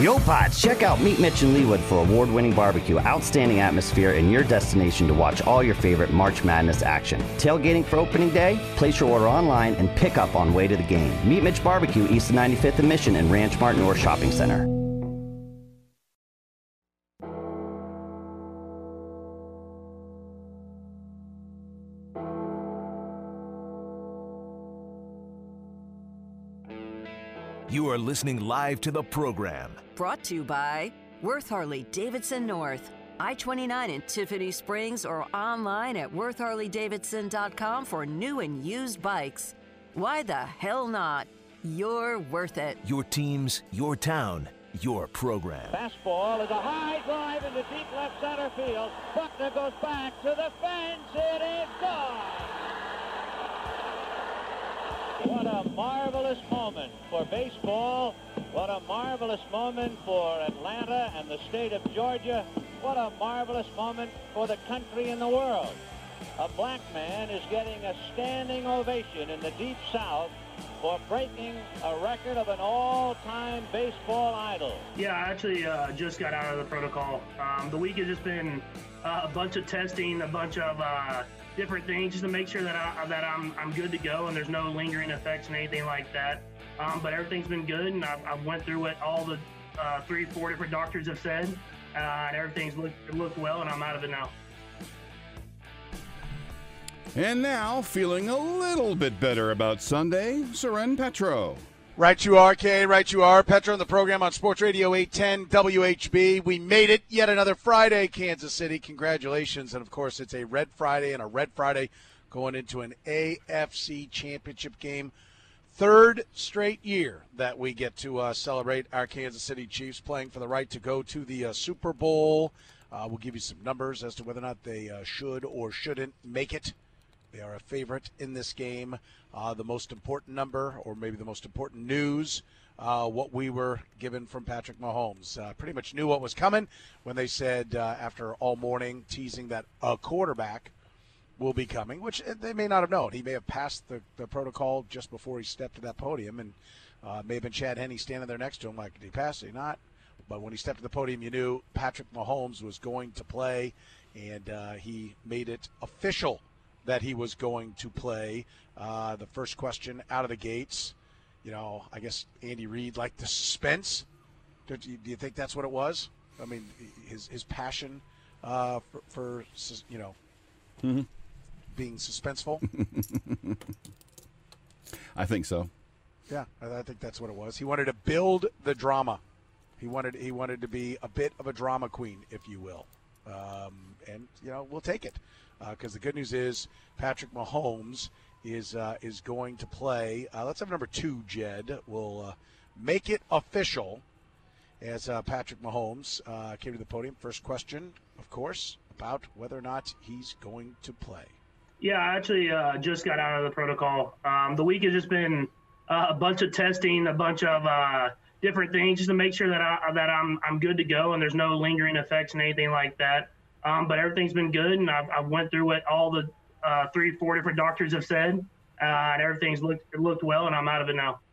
Yo, Pods, check out Meet Mitch and Leewood for award-winning barbecue, outstanding atmosphere, and your destination to watch all your favorite March Madness action. Tailgating for opening day? Place your order online and pick up on way to the game. Meet Mitch Barbecue, east of 95th and Mission and Ranch Mart North Shopping Center. You are listening live to the program. Brought to you by Worth Harley-Davidson North, I-29 in Tiffany Springs, or online at worthharleydavidson.com for new and used bikes. Why the hell not? You're worth it. Your teams, your town, your program. Fastball is a high drive into deep left center field. Buckner goes back to the fence. It is gone. What a marvelous moment for baseball. What a marvelous moment for Atlanta and the state of Georgia. What a marvelous moment for the country and the world. A black man is getting a standing ovation in the Deep South for breaking a record of an all-time baseball idol. Yeah, I actually just got out of the protocol. The week has just been a bunch of testing, a bunch of different things just to make sure that I'm good to go and there's no lingering effects and anything like that. But everything's been good, and I went through what all the 3-4 different doctors have said, and everything's looked well, and I'm out of it now. And now, feeling a little bit better about Sunday, Seren Petro. Right you are, Kay. Right you are. Petro on the program on Sports Radio 810 WHB. We made it yet another Friday, Kansas City. Congratulations. And, of course, it's a Red Friday and a Red Friday going into an AFC championship game. Third straight year that we get to celebrate our Kansas City Chiefs playing for the right to go to the Super Bowl. We'll give you some numbers as to whether or not they should or shouldn't make it. They are a favorite in this game. The most important number, or maybe the most important news, what we were given from Patrick Mahomes. Pretty much knew what was coming when they said after all morning teasing that a quarterback will be coming, which they may not have known. He may have passed the protocol just before he stepped to that podium, and may have been Chad Henne standing there next to him like, did he pass? Did he not? But when he stepped to the podium, you knew Patrick Mahomes was going to play, and he made it official that he was going to play. The first question out of the gates, I guess Andy Reid liked the suspense. Do you think that's what it was? I mean, his passion for being suspenseful? I think so. Yeah, I think that's what it was. He wanted to build the drama. He wanted to be a bit of a drama queen, if you will. And we'll take it. Because the good news is Patrick Mahomes is going to play. Let's have number 2, Jed. We'll make it official as Patrick Mahomes came to the podium. First question, of course, about whether or not he's going to play. Yeah, I actually just got out of the protocol. The week has just been a bunch of testing, a bunch of different things just to make sure that I'm good to go and there's no lingering effects and anything like that. But everything's been good, and I went through what all the 3-4 different doctors have said, and everything's looked well, and I'm out of it now.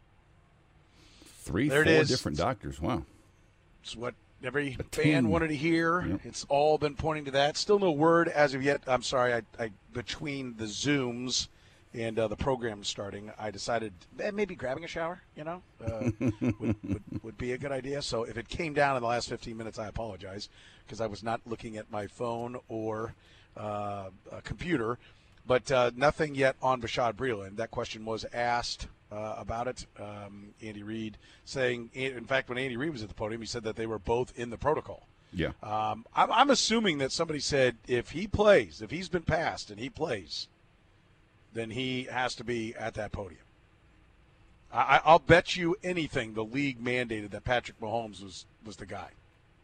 3-4 different doctors. Wow. It's what every fan wanted to hear. Yep. It's all been pointing to that. Still no word as of yet. I'm sorry. I between the Zooms and the program starting, I decided maybe grabbing a shower, would be a good idea. So if it came down in the last 15 minutes, I apologize because I was not looking at my phone or a computer. But nothing yet on Bashaud Breeland. That question was asked about it. Andy Reid saying, in fact, when Andy Reid was at the podium, he said that they were both in the protocol. Yeah. I'm assuming that somebody said if he plays, if he's been passed and he plays, then he has to be at that podium. I'll bet you anything the league mandated that Patrick Mahomes was the guy.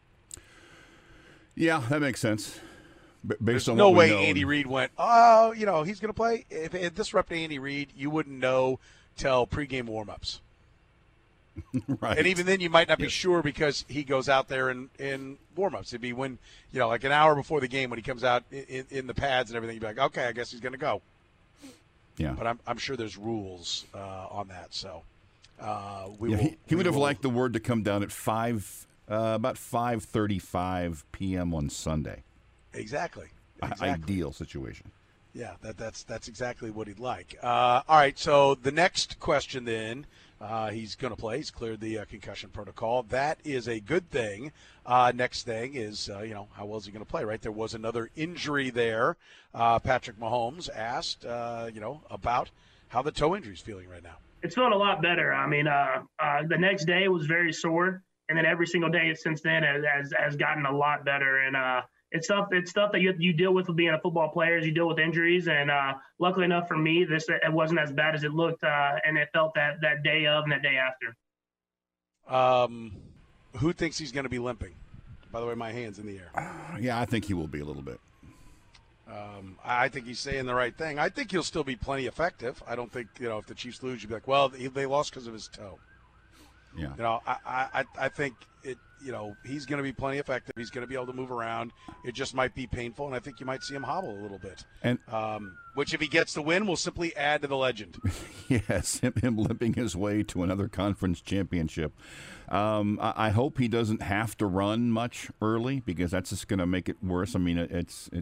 Yeah, that makes sense. There's no way Andy Reid went, he's going to play. If this were up to Andy Reid, you wouldn't know till pregame warm-ups. Right. And even then you might not be sure because he goes out there in warm-ups. It'd be when, like an hour before the game when he comes out in the pads and everything, you'd be like, okay, I guess he's going to go. Yeah. But I'm sure there's rules on that. So he would have liked the word to come down at 5 About 5:35 p.m. on Sunday. Exactly. Ideal situation. Yeah, that's exactly what he'd like. All right, so the next question then, he's going to play. He's cleared the concussion protocol. That is a good thing. Next thing is, how well is he going to play, right? There was another injury there. Patrick Mahomes asked, about how the toe injury is feeling right now. It's feeling a lot better. I mean, the next day was very sore, and then every single day since then has gotten a lot better. And it's stuff that you deal with being a football player. You deal with injuries, and luckily enough for me, it wasn't as bad as it looked, and it felt that day of and that day after. Who thinks he's going to be limping? By the way, my hand's in the air. Yeah, I think he will be a little bit. I think he's saying the right thing. I think he'll still be plenty effective. I don't think, if the Chiefs lose, you'd be like, well, they lost because of his toe. Yeah. I think he's going to be plenty effective. He's going to be able to move around. It just might be painful, and I think you might see him hobble a little bit. And which, if he gets the win, will simply add to the legend. Yes, him limping his way to another conference championship. I hope he doesn't have to run much early, because that's just going to make it worse. I mean,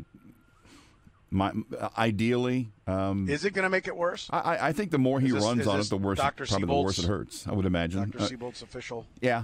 ideally, is it going to make it worse? I think the more he runs on it, the worse. The worse it hurts. I would imagine. Dr. Seabolt's official. Yeah.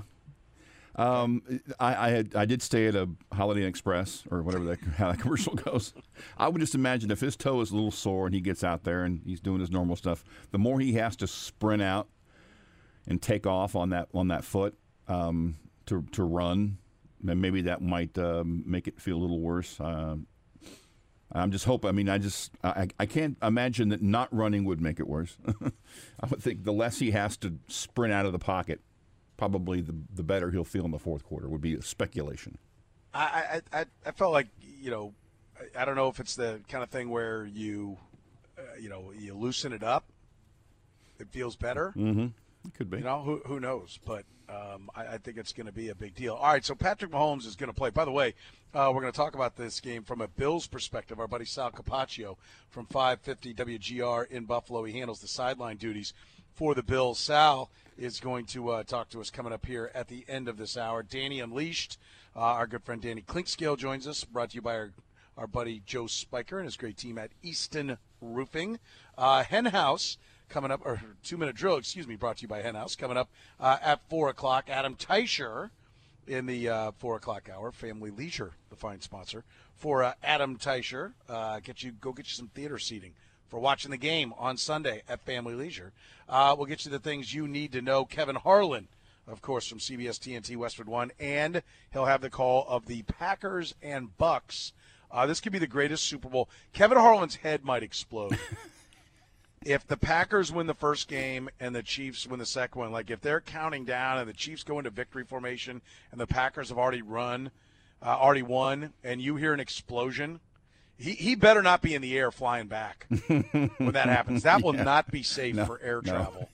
I did stay at a Holiday Inn Express, or whatever how that commercial goes. I would just imagine if his toe is a little sore and he gets out there and he's doing his normal stuff, the more he has to sprint out and take off on that foot to run, then maybe that might make it feel a little worse. I'm just hoping. I mean, I can't imagine that not running would make it worse. I would think the less he has to sprint out of the pocket, probably the better he'll feel in the fourth quarter, would be a speculation. I felt like, I don't know if it's the kind of thing where you loosen it up, it feels better. Mm-hmm. It could be. Who knows? But I think it's going to be a big deal. All right, so Patrick Mahomes is going to play. By the way, we're going to talk about this game from a Bills perspective. Our buddy Sal Capaccio from 550 WGR in Buffalo. He handles the sideline duties for the Bills. Sal is going to talk to us coming up here at the end of this hour. Danny Unleashed, our good friend Danny Clinkscale joins us, brought to you by our buddy Joe Spiker and his great team at Easton Roofing. Hen House coming up, or 2-minute drill, brought to you by Hen House, coming up at 4 o'clock. Adam Teicher in the 4 o'clock hour. Family Leisure, the fine sponsor for Adam Teicher. Go get you some theater seating for watching the game on Sunday at Family Leisure. We'll get you the things you need to know. Kevin Harlan, of course, from CBS TNT Westwood One, and he'll have the call of the Packers and Bucks. This could be the greatest Super Bowl. Kevin Harlan's head might explode. If the Packers win the first game and the Chiefs win the second one, like if they're counting down and the Chiefs go into victory formation and the Packers have already won, and you hear an explosion, he better not be in the air flying back when that happens. That will not be safe for air travel.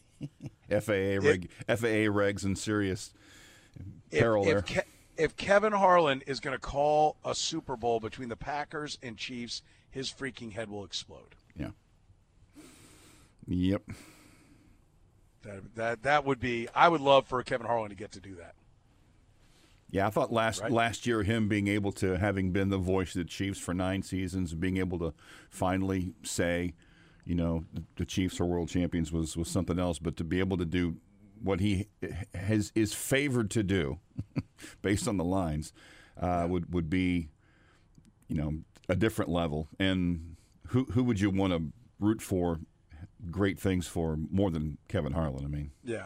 FAA regs and serious peril there. If Kevin Harlan is going to call a Super Bowl between the Packers and Chiefs, his freaking head will explode. Yeah. Yep. That would be. I would love for Kevin Harlan to get to do that. Yeah, I thought last year him being able to, having been the voice of the Chiefs for 9 seasons, being able to finally say, the Chiefs are world champions was something else. But to be able to do what he is favored to do, based on the lines, would be, a different level. And who would you want to root for? Great things for more than Kevin Harlan. I mean, yeah,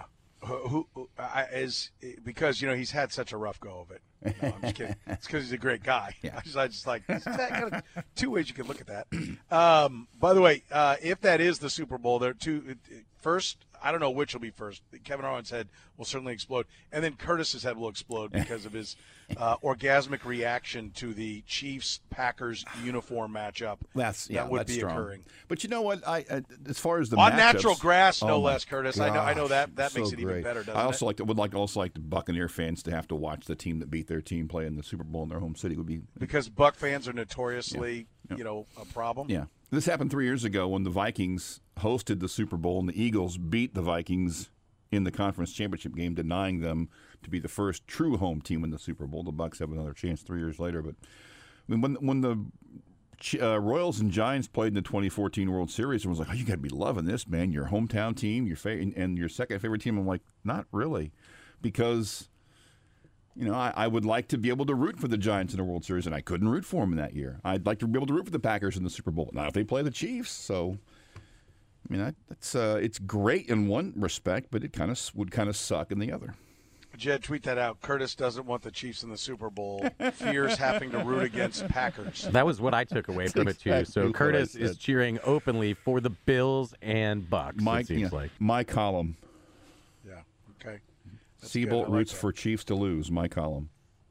because he's had such a rough go of it. No, I'm just kidding. It's because he's a great guy. Yeah. I just like kind of 2 ways you can look at that. By the way, if that is the Super Bowl, there are two. First, I don't know which will be first. Kevin Harlan's head will certainly explode, and then Curtis's head will explode because of his orgasmic reaction to the Chiefs-Packers uniform matchup. That would be strong. Occurring. But you know what? As far as the on matchups, natural grass, no less, Curtis. Gosh, I know that so makes it even great. better. Doesn't I also it? would like the Buccaneer fans to have to watch the team that beat their team play in the Super Bowl in their home city. Would be because Buck fans are notoriously, a problem. Yeah, this happened 3 years ago when the Vikings hosted the Super Bowl and the Eagles beat the Vikings in the conference championship game, denying them to be the first true home team in the Super Bowl. The Bucs have another chance 3 years later. But I mean, when the Royals and Giants played in the 2014 World Series, everyone was like, "Oh, you got to be loving this, man! Your hometown team, and your second favorite team." I'm like, not really, because I would like to be able to root for the Giants in the World Series, and I couldn't root for them in that year. I'd like to be able to root for the Packers in the Super Bowl. Not if they play the Chiefs. So, I mean, it's great in one respect, but it would kind of suck in the other. Jed, tweet that out. Curtis doesn't want the Chiefs in the Super Bowl. Fears having to root against Packers. That was what I took away from it, too. So Curtis is cheering openly for the Bills and Bucs, it seems like. My column. Yeah, okay. Siebold roots for Chiefs to lose, my column.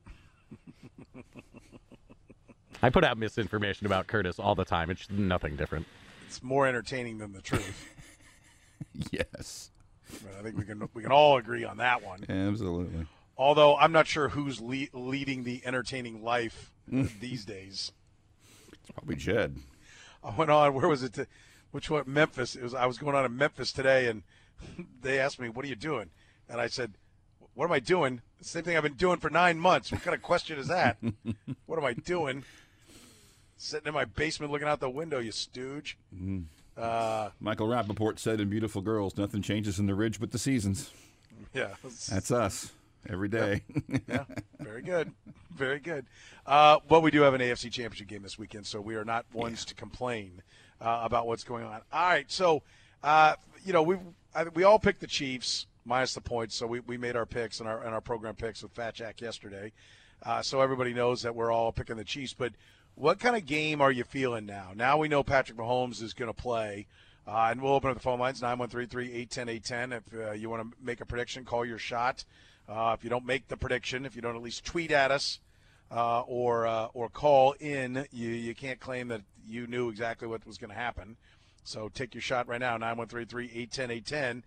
I put out misinformation about Curtis all the time. It's nothing different. It's more entertaining than the truth. Yes. But I think we can all agree on that one. Absolutely. Although I'm not sure who's leading the entertaining life these days. It's probably Jed. I went on. Where was it? Which one? Memphis. I was going on in Memphis today, and they asked me, "What are you doing?" And I said, "What am I doing? The same thing I've been doing for 9 months. What kind of question is that? What am I doing? Sitting in my basement looking out the window, you stooge." Mm-hmm. Michael Rappaport said in Beautiful Girls, "Nothing changes in the Ridge but the seasons." Yeah. That's us every day. Yep. Yeah, very good. Very good. But we do have an AFC Championship game this weekend, so we are not ones to complain about what's going on. All right, so, we all picked the Chiefs minus the points, so we made our picks and our program picks with Fat Jack yesterday. So everybody knows that we're all picking the Chiefs, but what kind of game are you feeling now? Now we know Patrick Mahomes is going to play, and we'll open up the phone lines, 913-381-810. If you want to make a prediction, call your shot. If you don't make the prediction, if you don't at least tweet at us or call in, you can't claim that you knew exactly what was going to happen. So take your shot right now, 913-381-810.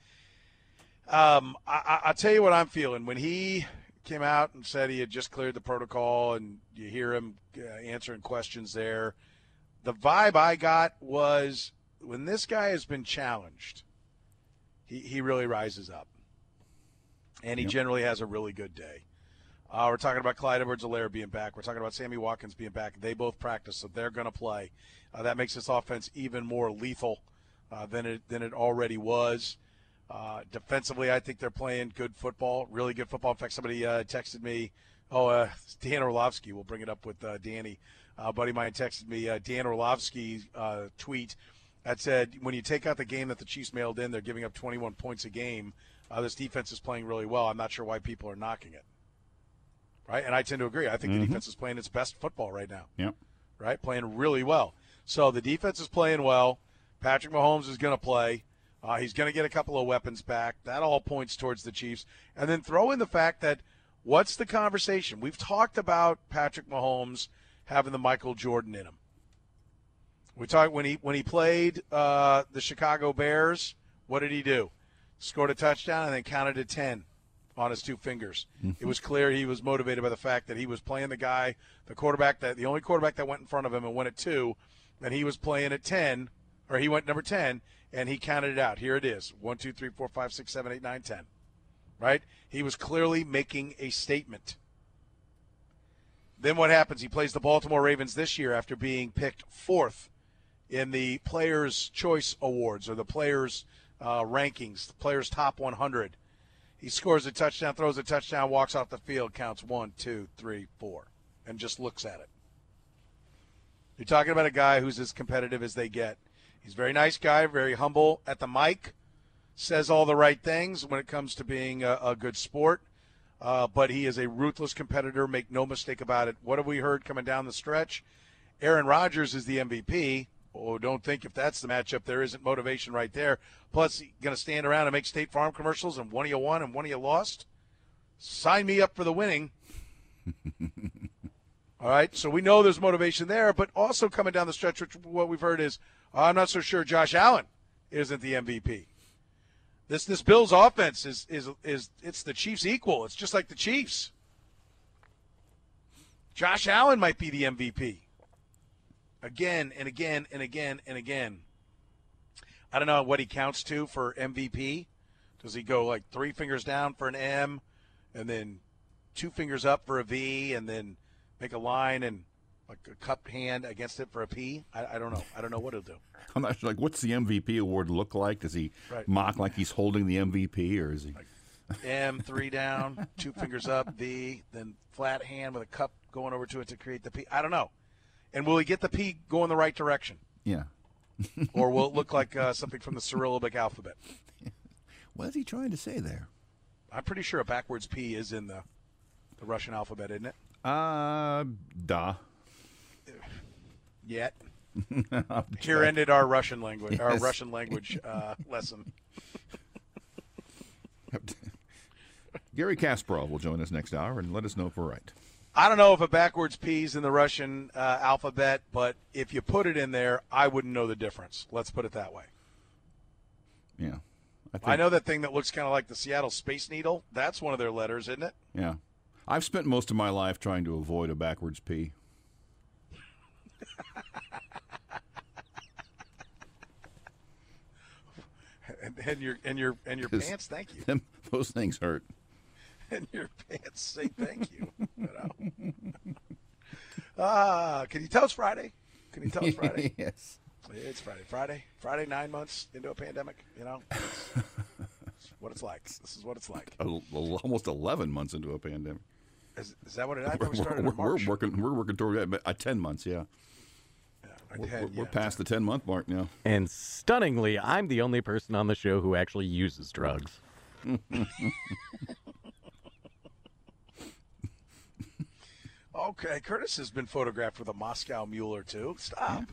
I'll tell you what I'm feeling. When he came out and said he had just cleared the protocol, and you hear him answering questions there, the vibe I got was when this guy has been challenged, he really rises up. And he generally has a really good day. We're talking about Clyde Edwards-Helaire being back. We're talking about Sammy Watkins being back. They both practice, so they're going to play. That makes this offense even more lethal than it already was. Defensively, I think they're playing good football, really good football. In fact, somebody texted me, Dan Orlovsky, we'll bring it up with Danny. A buddy of mine texted me Dan Orlovsky's tweet that said, when you take out the game that the Chiefs mailed in, they're giving up 21 points a game. This defense is playing really well. I'm not sure why people are knocking it. Right? And I tend to agree. I think the defense is playing its best football right now. Yeah. Right? Playing really well. So the defense is playing well. Patrick Mahomes is going to play. He's going to get a couple of weapons back. That all points towards the Chiefs. And then throw in the fact that what's the conversation? We've talked about Patrick Mahomes having the Michael Jordan in him. We talked when he played the Chicago Bears, what did he do? Scored a touchdown and then counted to 10 on his two fingers. It was clear he was motivated by the fact that he was playing the only quarterback that went in front of him and went at 2, and he was playing at 10, or he went number 10, and he counted it out. Here it is, 1, 2, 3, 4, 5, 6, 7, 8, 9, 10. Right? He was clearly making a statement. Then what happens? He plays the Baltimore Ravens this year after being picked 4th in the Players' Choice Awards, or the Players' rankings, the Players' Top 100. He scores a touchdown, throws a touchdown, walks off the field, counts 1, 2, 3, 4, and just looks at it. You're talking about a guy who's as competitive as they get. He's a very nice guy, very humble at the mic, says all the right things when it comes to being a good sport, but he is a ruthless competitor, make no mistake about it. What have we heard coming down the stretch? Aaron Rodgers is the MVP. Oh, don't think if that's the matchup, there isn't motivation right there. Plus, he's going to stand around and make State Farm commercials, and one of you won and one of you lost. Sign me up for the winning. All right, so we know there's motivation there, but also coming down the stretch, which what we've heard is, I'm not so sure Josh Allen isn't the MVP. This Bills offense is it's the Chiefs' equal. It's just like the Chiefs. Josh Allen might be the MVP. Again and again and again and again. I don't know what he counts to for MVP. Does he go like 3 fingers down for an M and then 2 fingers up for a V and then make a line and like a cupped hand against it for a P? I don't know. I don't know what he'll do. I'm not sure, like, what's the MVP award look like? Does he mock like he's holding the MVP, or is he? Like M, 3 down, 2 fingers up, V, then flat hand with a cup going over to it to create the P. I don't know. And will he get the P going the right direction? Yeah. Or will it look like something from the Cyrillic alphabet? What is he trying to say there? I'm pretty sure a backwards P is in the Russian alphabet, isn't it? Da. Yet. Here ended our Russian language. Yes. Our Russian language lesson. Gary Kasparov will join us next hour and let us know if we're right. I don't know if a backwards P is in the Russian alphabet, but if you put it in there, I wouldn't know the difference. Let's put it that way. Yeah. I know that thing that looks kind of like the Seattle Space Needle. That's one of their letters, isn't it? Yeah. I've spent most of my life trying to avoid a backwards P. and your pants, thank you. Those things hurt. And your pants say thank you. Can you tell it's Friday? Can you tell it's Friday? Yes. It's Friday. Friday, 9 months into a pandemic. You know, it's what it's like. This is what it's like. Almost 11 months into a pandemic. Is that what it is? I thought we started in March. We're working toward 10 months, yeah. We're past the 10-month mark now. And stunningly, I'm the only person on the show who actually uses drugs. Okay, Curtis has been photographed with a Moscow Mule or two. Stop.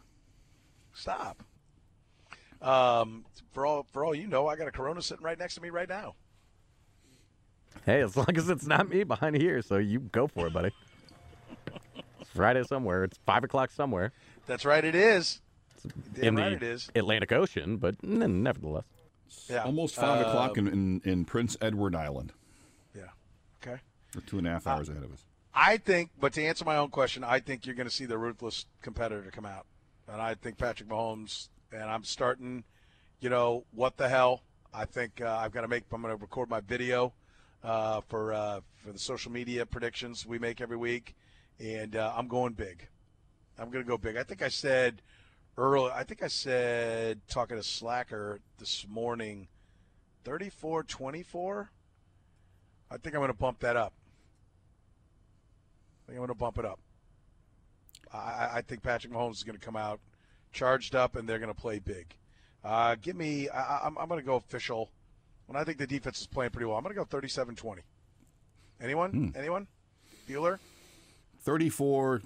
For all you know, I got a Corona sitting right next to me right now. Hey, as long as it's not me behind here, so you go for it, buddy. It's Friday somewhere. It's 5 o'clock somewhere. That's right, it is. In the Atlantic Ocean, but nevertheless. Yeah. Almost 5 o'clock in Prince Edward Island. Yeah. Okay. We're 2.5 hours ahead of us. I think, but to answer my own question, I think you're going to see the ruthless competitor come out. And I think Patrick Mahomes, and I'm starting, what the hell? I think I'm going to record my video for the social media predictions we make every week. And I'm going big. I'm going to go big. I think I said talking to Slacker this morning, 34-24. I think I'm going to bump that up. I'm going to bump it up. I think Patrick Mahomes is going to come out charged up, and they're going to play big. I'm going to go official. When I think the defense is playing pretty well, I'm going to go 37-20. Anyone? Anyone? Bueller? 34-21.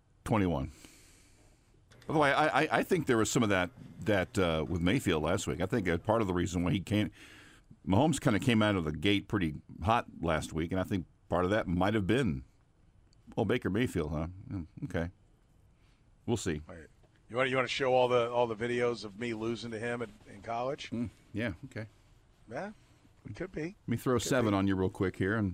By the way, I think there was some of that with Mayfield last week. I think part of the reason why Mahomes kind of came out of the gate pretty hot last week, and I think part of that might have been, Baker Mayfield, huh? Okay, we'll see. Right. You want to show all the videos of me losing to him in college? Yeah. Okay. Yeah, it could be. Let me throw 7 on you real quick here, and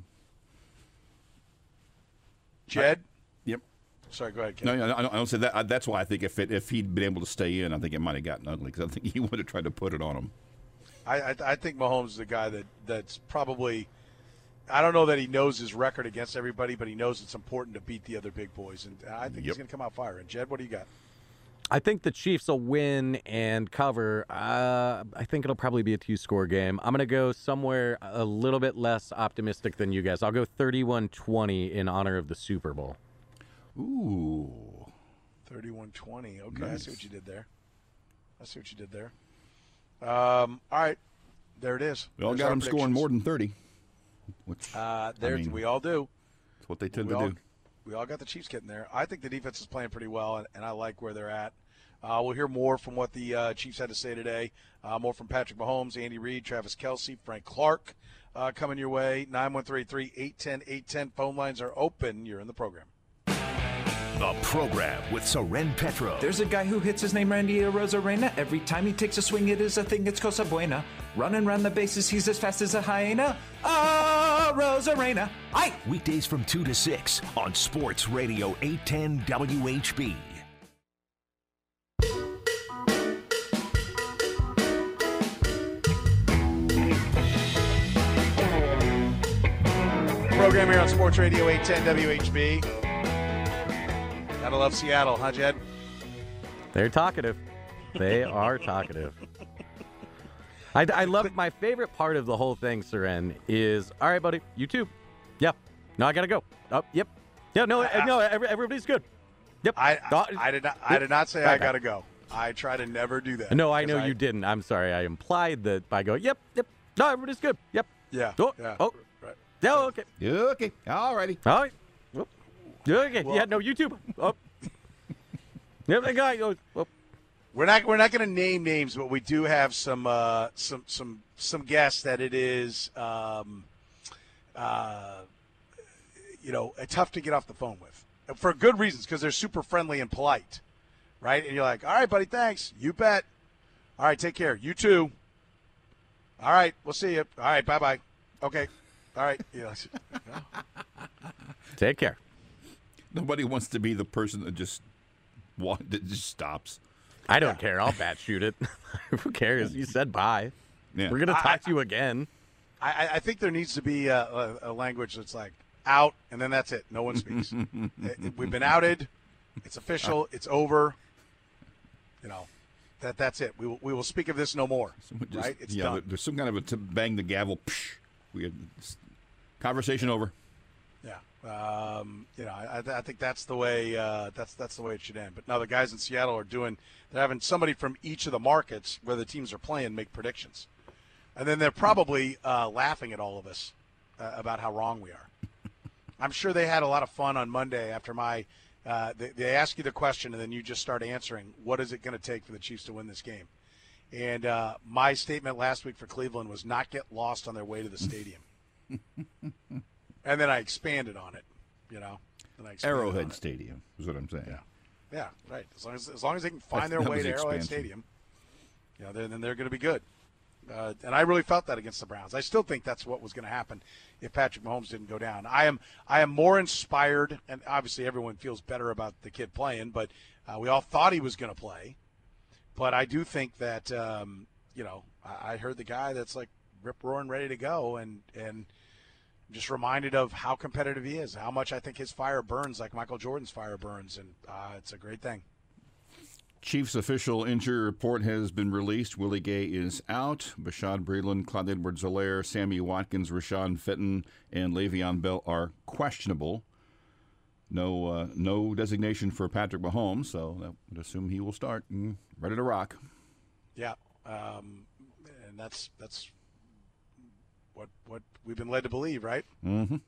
Jed. Yep. Sorry, go ahead, Ken. No, I don't say that. That's why I think if he'd been able to stay in, I think it might have gotten ugly because I think he would have tried to put it on him. I think Mahomes is the guy that's probably. I don't know that he knows his record against everybody, but he knows it's important to beat the other big boys, and I think he's going to come out firing. Jed, what do you got? I think the Chiefs will win and cover. I think it'll probably be a 2-score game. I'm going to go somewhere a little bit less optimistic than you guys. I'll go 31-20 in honor of the Super Bowl. Ooh. 31-20. Okay, nice. I see what you did there. All right. There it is. We all got them scoring more than 30. Which, we all do. That's what they tend to do. We all got the Chiefs getting there. I think the defense is playing pretty well, and I like where they're at. We'll hear more from what the Chiefs had to say today. More from Patrick Mahomes, Andy Reid, Travis Kelce, Frank Clark coming your way. 913-810-810. Phone lines are open. You're in the program. The program with Soren Petro. There's a guy who hits his name Randy Arozarena. Every time he takes a swing, it is a thing. It's Cosa Buena. Running around the bases, he's as fast as a hyena. Arozarena. Aye. Weekdays from 2 to 6 on Sports Radio 810 WHB. program here on Sports Radio 810 WHB. Gotta love Seattle, huh, Jed? They're talkative. They are talkative. I love my favorite part of the whole thing, Seren, is, all right, buddy, you too. Yep. No, I got to go. Oh, yep. Yeah, no, everybody's good. Yep. I did not say I got to go. I try to never do that. No, I know you didn't. I'm sorry. I implied that by going, yep. No, everybody's good. Yep. Yeah. Oh, yeah. Oh. Right. Yeah, okay. Okay. All righty. All right. Whoop. Okay. Well, yeah, no, you too. Oh. Yep, the guy goes, oh. We're not going to name names, but we do have some guests that it is tough to get off the phone with for good reasons, because they're super friendly and polite, right? And you're like, all right, buddy, thanks. You bet. All right, take care. You too. All right, we'll see you. All right, bye-bye. Okay. All right. Yeah. Take care. Nobody wants to be the person that just stops. I don't care. I'll bat shoot it. Who cares? You said bye. Yeah. We're going to talk to you again. I think there needs to be a language that's like out, and then that's it. No one speaks. We've been outed. It's official. It's over. That's it. We will speak of this no more. Right? It's done. There's some kind of a bang the gavel. Psh, we had conversation over. Yeah. I think that's the way that's the way it should end. But now the guys in Seattle they're having somebody from each of the markets where the teams are playing make predictions, and then they're probably laughing at all of us about how wrong we are. I'm sure they had a lot of fun on Monday after they ask you the question and then you just start answering. What is it going to take for the Chiefs to win this game? And my statement last week for Cleveland was not get lost on their way to the stadium. And then I expanded on it, Arrowhead Stadium is what I'm saying. Yeah, right. As long as they can find their way to Arrowhead Stadium, then they're going to be good. And I really felt that against the Browns. I still think that's what was going to happen if Patrick Mahomes didn't go down. I am more inspired, and obviously everyone feels better about the kid playing, but we all thought he was going to play. But I do think that I heard the guy that's like rip roaring ready to go, and just reminded of how competitive he is, how much I think his fire burns like Michael Jordan's fire burns, and it's a great thing. Chiefs official injury report has been released. Willie Gay is out. Bashaud Breeland, Clyde Edwards-Helaire, Sammy Watkins, Rashawn Fenton, and Le'Veon Bell are questionable. No designation for Patrick Mahomes, so I would assume he will start ready to rock. Yeah, and that's what we've been led to believe, right? Mm-hmm.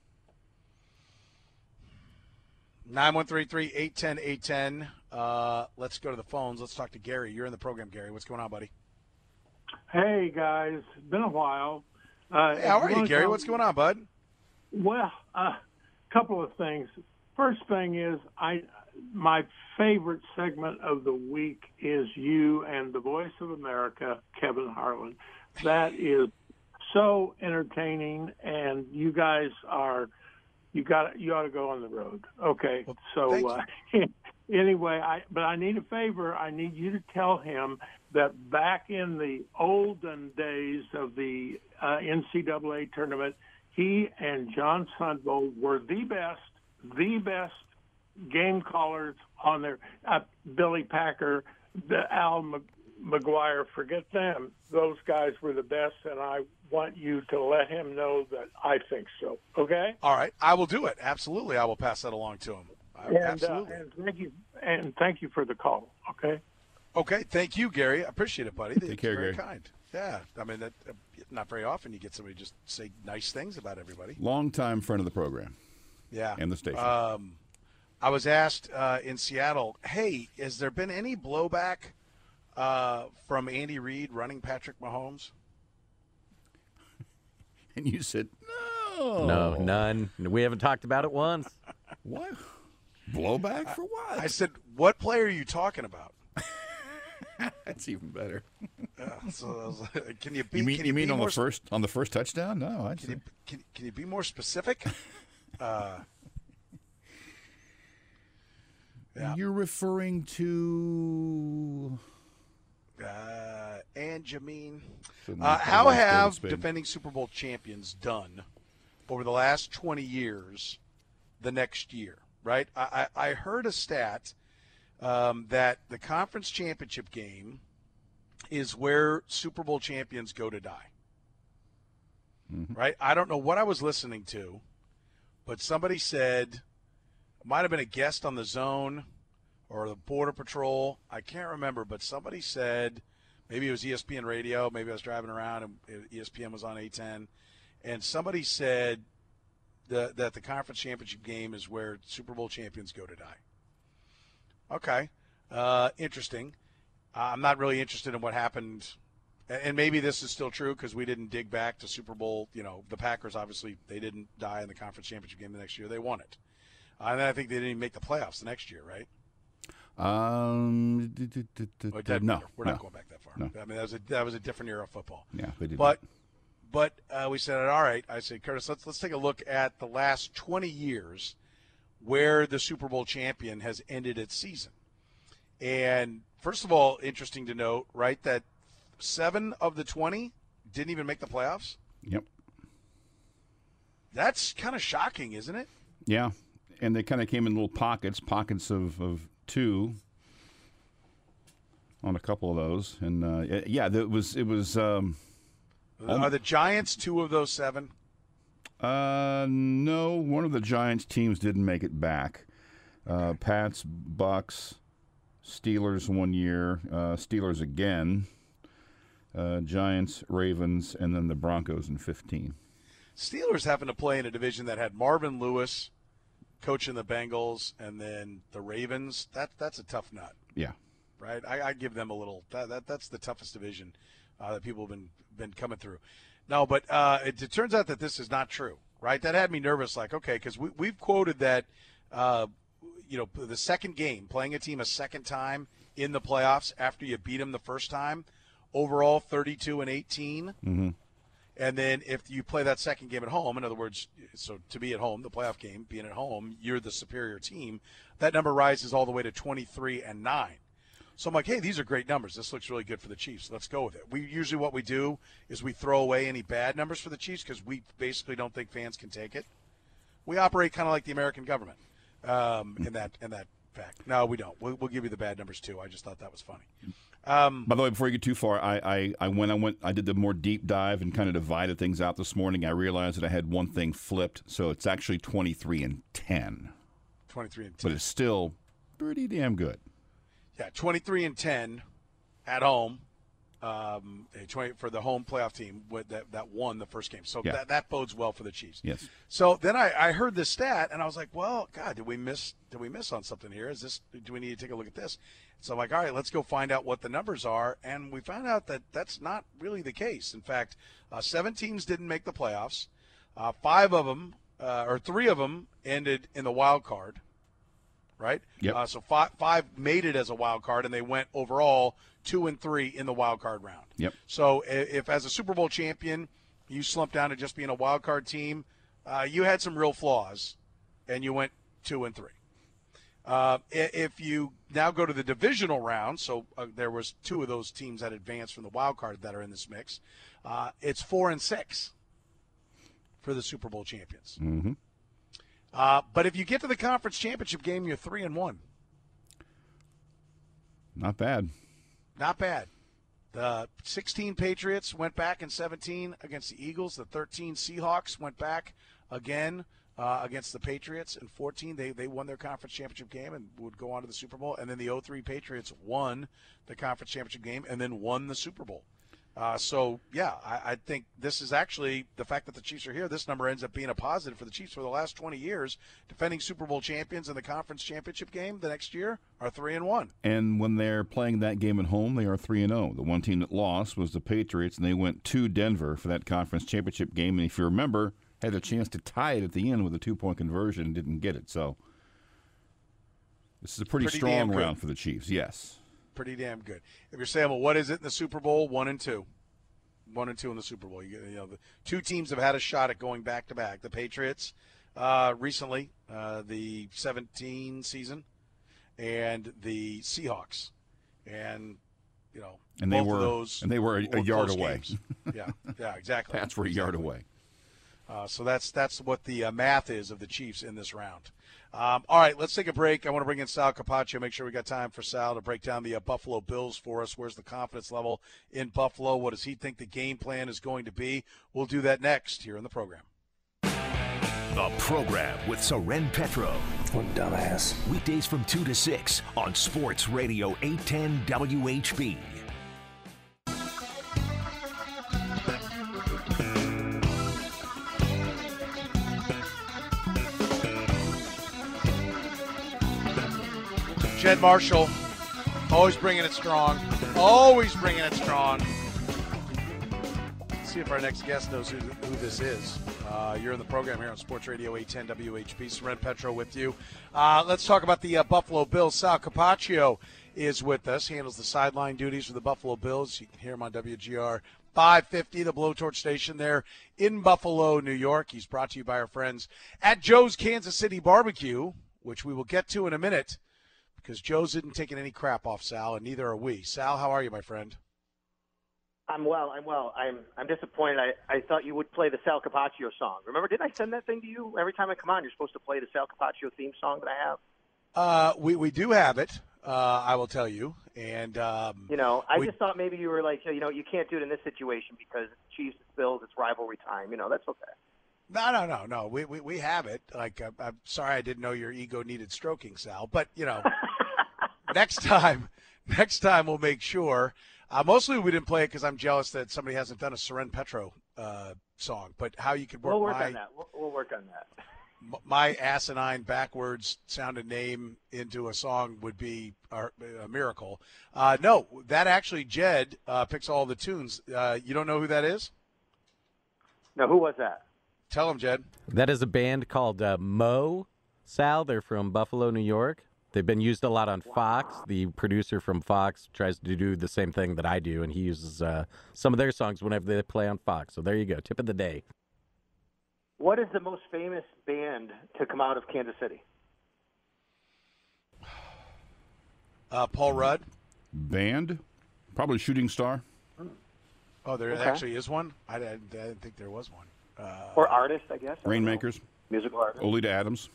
913-810-810. Let's go to the phones. Let's talk to Gary. You're in the program, Gary. What's going on, buddy? Hey, guys. Been a while. Hey, how are you, Gary? What's going on, bud? Well, a couple of things. First thing is, my favorite segment of the week is you and the Voice of America, Kevin Harlan. That is so entertaining, and you guys are you ought to go on the road. Okay, well, so anyway, but I need a favor. I need you to tell him that back in the olden days of the NCAA tournament, he and John Sundvold were the best game callers on there. Billy Packer, Al McGuire, forget them. Those guys were the best, and I want you to let him know that I think so. Okay? All right. I will do it. Absolutely. I will pass that along to him. Absolutely. And thank you for the call. Okay? Okay. Thank you, Gary. I appreciate it, buddy. Take care, very Gary. Kind. Yeah. I mean, not very often you get somebody just say nice things about everybody. Longtime friend of the program. Yeah. And the station. I was asked in Seattle, hey, has there been any blowback from Andy Reid running Patrick Mahomes? And you said, no. No, none. We haven't talked about it once. What? Blowback for what? I said, what play are you talking about? That's even better. So I was like, can you be? You mean on the first touchdown? No, can you be more specific? Yeah. You're referring to and Jameen. How have defending Super Bowl champions done over the last 20 years the next year, right? I heard a stat that the conference championship game is where Super Bowl champions go to die, right? I don't know what I was listening to, but somebody said, it might have been a guest on the Zone or the Border Patrol. I can't remember, but somebody said, maybe it was ESPN Radio, maybe I was driving around and ESPN was on A10, and somebody said that the conference championship game is where Super Bowl champions go to die. Okay, interesting. I'm not really interested in what happened, and maybe this is still true because we didn't dig back to Super Bowl. You know, the Packers, obviously, they didn't die in the conference championship game the next year. They won it. And then I think they didn't even make the playoffs the next year, right? No. We're not going back that far. No. I mean, that was a different era of football. Yeah, they did. But we said, all right. I said, Curtis, let's take a look at the last 20 years where the Super Bowl champion has ended its season. And first of all, interesting to note, right, that 7 of the 20 didn't even make the playoffs. Yep. That's kind of shocking, isn't it? Yeah, and they kind of came in little pockets of 2 on a couple of those, and it was. Are the Giants 2 of those 7? No, one of the Giants teams didn't make it back. Pats, Bucks, Steelers 1 year, Steelers again, Giants, Ravens, and then the Broncos in 15. Steelers happen to play in a division that had Marvin Lewis coaching the Bengals, and then the Ravens. That's a tough nut. Yeah. Right? I give them a little. That's the toughest division that people have been coming through. No, but it turns out that this is not true, right? That had me nervous, like, okay, because we've quoted that, the second game, playing a team a second time in the playoffs after you beat them the first time, overall 32-18. Mm-hmm. And then if you play that second game at home, in other words, so to be at home, the playoff game, being at home, you're the superior team, that number rises all the way to 23-9. So I'm like, hey, these are great numbers. This looks really good for the Chiefs. Let's go with it. What we do is we throw away any bad numbers for the Chiefs because we basically don't think fans can take it. We operate kind of like the American government in that fact. No, we don't. We'll give you the bad numbers too. I just thought that was funny. By the way, before you get too far, I did the more deep dive and kind of divided things out this morning. I realized that I had one thing flipped, so it's actually 23-10. 23-10. But it's still pretty damn good. Yeah, 23-10 at home, for the home playoff team that won the first game. So that bodes well for the Chiefs. Yes. So then I heard this stat and I was like, well, God, did we miss on something here? Do we need to take a look at this? So I'm like, all right, let's go find out what the numbers are. And we found out that that's not really the case. In fact, 7 teams didn't make the playoffs. 3 of them ended in the wild card. Right? Yep. So 5 made it as a wild card, and they went overall 2-3 in the wild card round. Yep. So if as a Super Bowl champion you slumped down to just being a wild card team, you had some real flaws, and you went 2-3. If you now go to the divisional round, so there was 2 of those teams that advanced from the wild card that are in this mix. It's 4-6 for the Super Bowl champions. Mm-hmm. But if you get to the conference championship game, you're 3-1. Not bad. Not bad. The 16 Patriots went back in 17 against the Eagles. The 13 Seahawks went back again against the Patriots. In 14, they won their conference championship game and would go on to the Super Bowl. And then the 03 Patriots won the conference championship game and then won the Super Bowl. I think this is actually the fact that the Chiefs are here. This number ends up being a positive for the Chiefs for the last 20 years. Defending Super Bowl champions in the conference championship game the next year are 3-1. And when they're playing that game at home, they are 3-0. The one team that lost was the Patriots, and they went to Denver for that conference championship game. And if you remember, had a chance to tie it at the end with a 2-point conversion and didn't get it. So this is a pretty strong round for the Chiefs. Yes. Pretty damn good. If you're saying, well, what is it in the Super Bowl? 1-2. 1-2 in the Super Bowl. The 2 teams have had a shot at going back to back. The Patriots recently, the 17 season, and the Seahawks, and they both of those a yard away. Yeah, exactly. Pats were a yard away. So that's what the math is of the Chiefs in this round. All right, let's take a break. I want to bring in Sal Capaccio. Make sure we got time for Sal to break down the Buffalo Bills for us. Where's the confidence level in Buffalo? What does he think the game plan is going to be? We'll do that next here in the program. The program with Soren Petro. What dumbass. Weekdays from 2 to 6 on Sports Radio 810 WHB. Jed Marshall, always bringing it strong. Always bringing it strong. Let's see if our next guest knows who this is. You're in the program here on Sports Radio 810 WHB. Soren Petro with you. Let's talk about the Buffalo Bills. Sal Capaccio is with us. He handles the sideline duties for the Buffalo Bills. You can hear him on WGR 550, the Blowtorch station there in Buffalo, New York. He's brought to you by our friends at Joe's Kansas City Barbecue, which we will get to in a minute, because Joe's isn't taking any crap off Sal, and neither are we. Sal, how are you, my friend? I'm well. I'm disappointed. I thought you would play the Sal Capaccio song. Remember, didn't I send that thing to you? Every time I come on, you're supposed to play the Sal Capaccio theme song that I have. We do have it, I will tell you. And I just thought maybe you were like, you can't do it in this situation because Chiefs, Bills, it's rivalry time. That's okay. No. We have it. Like, I'm sorry I didn't know your ego needed stroking, Sal. But, next time we'll make sure. Mostly we didn't play it because I'm jealous that somebody hasn't done a Soren Petro song. But how you could work We'll work on that. We'll work on that. My asinine backwards sounded name into a song would be a miracle. No, that actually Jed picks all the tunes. You don't know who that is? No, who was that? Tell him, Jed. That is a band called Mo, Sal. They're from Buffalo, New York. They've been used a lot on Fox. The producer from Fox tries to do the same thing that I do, and he uses some of their songs whenever they play on Fox. So there you go. Tip of the day. What is the most famous band to come out of Kansas City? Paul Rudd. Band? Probably Shooting Star. Oh, there actually is one? I didn't think there was one. Or artist, I guess. Rainmakers. Musical artist. Olita Adams.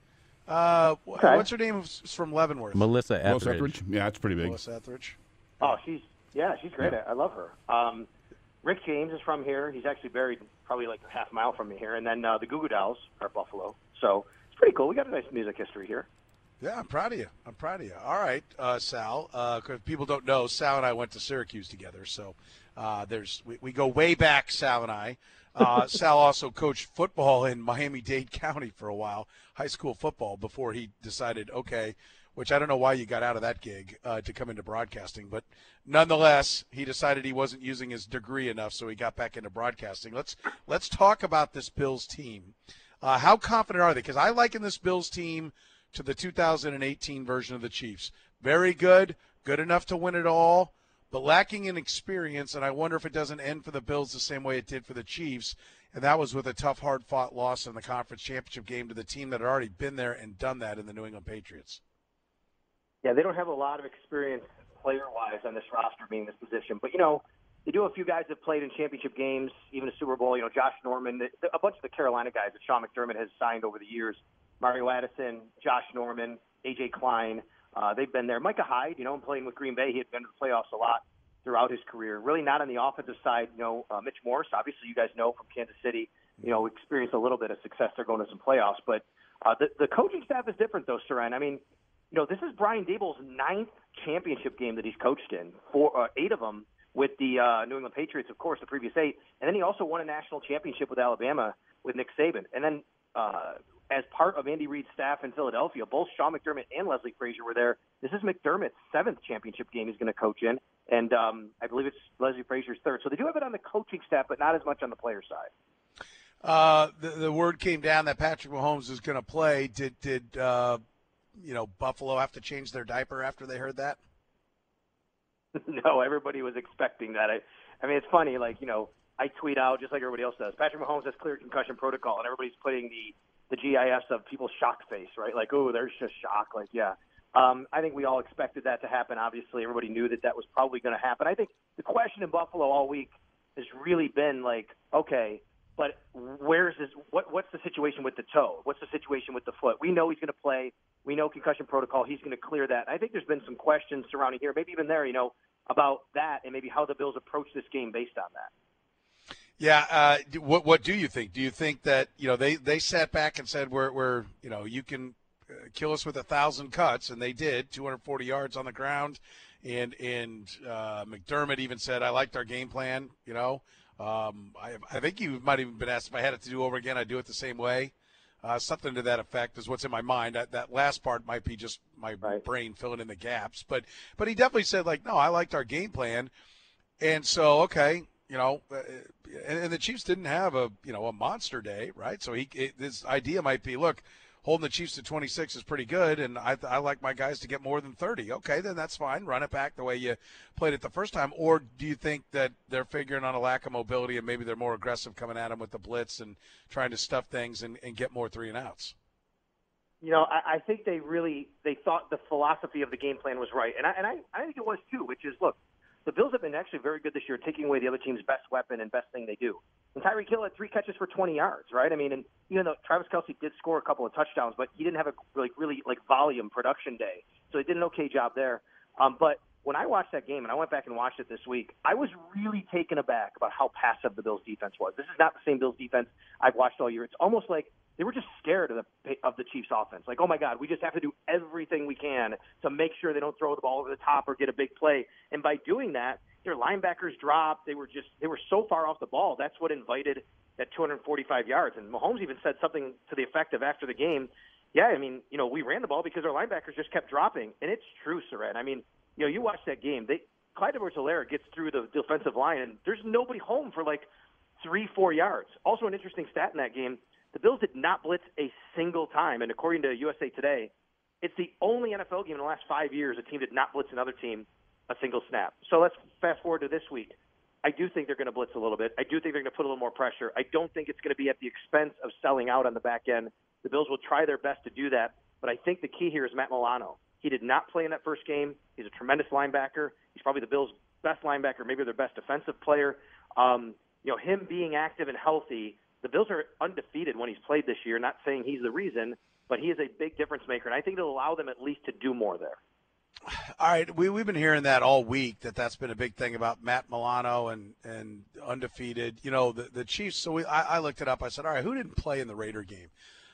What's her name from Leavenworth? Melissa Etheridge. Yeah, that's pretty big. Melissa Etheridge. Oh, she's great. Yeah. I love her. Rick James is from here. He's actually buried probably like a half mile from me here. And then the Goo Goo Dolls are Buffalo. So it's pretty cool. We got a nice music history here. Yeah, I'm proud of you. All right, Sal. Because people don't know, Sal and I went to Syracuse together. So we go way back, Sal and I. Sal also coached football in Miami-Dade County for a while, high school football, before he decided, which I don't know why you got out of that gig to come into broadcasting. But nonetheless, he decided he wasn't using his degree enough, so he got back into broadcasting. Let's talk about this Bills team. How confident are they? Because I liken this Bills team to the 2018 version of the Chiefs. Very good enough to win it all, but lacking in experience, and I wonder if it doesn't end for the Bills the same way it did for the Chiefs, and that was with a tough, hard-fought loss in the conference championship game to the team that had already been there and done that in the New England Patriots. Yeah, they don't have a lot of experience player-wise on this roster being in this position, but, they do have a few guys that played in championship games, even a Super Bowl, Josh Norman, a bunch of the Carolina guys that Sean McDermott has signed over the years, Mario Addison, Josh Norman, A.J. Klein. They've been there. Micah Hyde, playing with Green Bay, he had been to the playoffs a lot throughout his career. Really not on the offensive side, Mitch Morse, obviously you guys know from Kansas City, experienced a little bit of success there going to some playoffs. But the coaching staff is different, though, Soren. I mean, this is Brian Daboll's 9th championship game that he's coached in, 8 of them with the New England Patriots, of course, the previous 8. And then he also won a national championship with Alabama with Nick Saban. And then as part of Andy Reid's staff in Philadelphia, both Sean McDermott and Leslie Frazier were there. This is McDermott's 7th championship game he's going to coach in, and I believe it's Leslie Frazier's 3rd. So they do have it on the coaching staff, but not as much on the player side. The word came down that Patrick Mahomes is going to play. Did Buffalo have to change their diaper after they heard that? No, everybody was expecting that. I mean, it's funny, I tweet out just like everybody else does. Patrick Mahomes has cleared concussion protocol, and everybody's putting the GIFs of people's shocked face, right? Like, oh, there's just shock. Like, yeah. I think we all expected that to happen. Obviously, everybody knew that was probably going to happen. I think the question in Buffalo all week has really been like, okay, But what's the situation with the toe? What's the situation with the foot? We know he's going to play. We know concussion protocol. He's going to clear that. I think there's been some questions surrounding here, maybe even there, about that and maybe how the Bills approach this game based on that. Yeah. What do you think? Do you think that, they sat back and said, we're you can kill us with 1,000 cuts, and they did, 240 yards on the ground. And McDermott even said, I liked our game plan, I think you might have even been asked if I had it to do over again, I'd do it the same way. Something to that effect is what's in my mind. That last part might be just my brain filling in the gaps. But he definitely said, no, I liked our game plan. And so, okay, and the Chiefs didn't have a monster day, right? So this idea might be, look, holding the Chiefs to 26 is pretty good, and I like my guys to get more than 30. Okay, then that's fine. Run it back the way you played it the first time. Or do you think that they're figuring on a lack of mobility and maybe they're more aggressive coming at them with the blitz and trying to stuff things and get more 3-and-outs? I think they thought the philosophy of the game plan was right. And I think it was too, which is, look, the Bills have been actually very good this year taking away the other team's best weapon and best thing they do. And Tyreek Hill had 3 catches for 20 yards, right? I mean, and even though Travis Kelce did score a couple of touchdowns, but he didn't have a really volume production day. So they did an okay job there. But when I watched that game, and I went back and watched it this week, I was really taken aback about how passive the Bills defense was. This is not the same Bills defense I've watched all year. It's almost like they were just scared of the Chiefs offense. Like, oh my God, we just have to do everything we can to make sure they don't throw the ball over the top or get a big play. And by doing that, their linebackers dropped. They were so far off the ball. That's what invited that 245 yards. And Mahomes even said something to the effect of after the game, yeah, I mean, we ran the ball because our linebackers just kept dropping. And it's true, Seren. I mean, you watch that game. Clyde Edwards-Helaire gets through the defensive line, and there's nobody home for 3-4 yards. Also an interesting stat in that game, the Bills did not blitz a single time. And according to USA Today, it's the only NFL game in the last 5 years a team did not blitz another team a single snap. So let's fast forward to this week. I do think they're going to blitz a little bit. I do think they're going to put a little more pressure. I don't think it's going to be at the expense of selling out on the back end. The Bills will try their best to do that. But I think the key here is Matt Milano. He did not play in that first game. He's a tremendous linebacker. He's probably the Bills' best linebacker, maybe their best defensive player. Him being active and healthy, the Bills are undefeated when he's played this year. Not saying he's the reason, but he is a big difference maker, and I think it'll allow them at least to do more there. All right, we've been hearing that all week, that's been a big thing about Matt Milano and undefeated. The Chiefs, so I looked it up. I said, all right, who didn't play in the Raider game?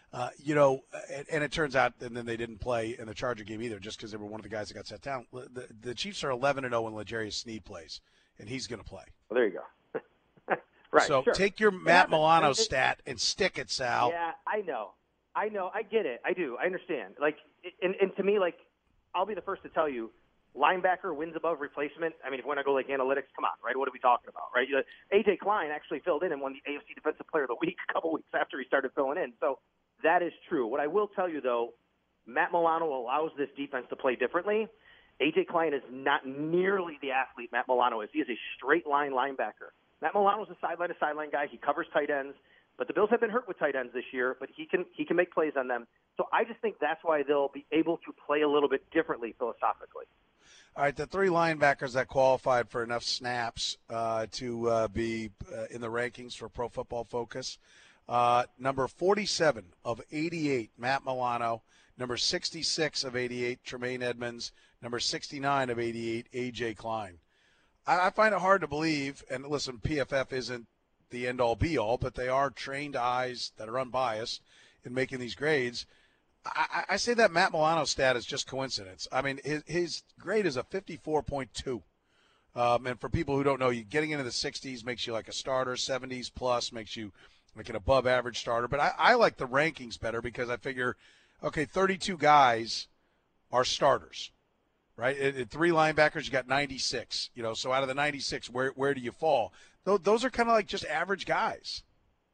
And it turns out, and then they didn't play in the Charger game either, just because they were one of the guys that got set down. The Chiefs are 11-0 when L'Jarius Sneed plays, and he's going to play. Well, there you go. Right. So sure. take your Matt Milano stat and stick it, Sal. Yeah, I know. I get it. I do. I understand. And to me, I'll be the first to tell you, linebacker wins above replacement. I mean, if we want to go analytics, come on, right? What are we talking about, right? A.J. Klein actually filled in and won the AFC Defensive Player of the Week a couple weeks after he started filling in. So that is true. What I will tell you, though, Matt Milano allows this defense to play differently. A.J. Klein is not nearly the athlete Matt Milano is. He is a straight-line linebacker. Matt Milano is a sideline-to-sideline guy. He covers tight ends. But the Bills have been hurt with tight ends this year, but he can make plays on them. So I just think that's why they'll be able to play a little bit differently philosophically. All right, the 3 linebackers that qualified for enough snaps to be in the rankings for Pro Football Focus. Number 47 of 88, Matt Milano. Number 66 of 88, Tremaine Edmonds. Number 69 of 88, A.J. Klein. I find it hard to believe, and listen, PFF isn't the end-all, be-all, but they are trained eyes that are unbiased in making these grades. I say that Matt Milano stat is just coincidence. I mean, his grade is a 54.2. And for people who don't know, you getting into the 60s makes you like a starter, 70s plus makes you like an above-average starter. But I like the rankings better because I figure, okay, 32 guys are starters, right? At 3 linebackers, you got 96. So out of the 96, where do you fall? Those are kind of like just average guys.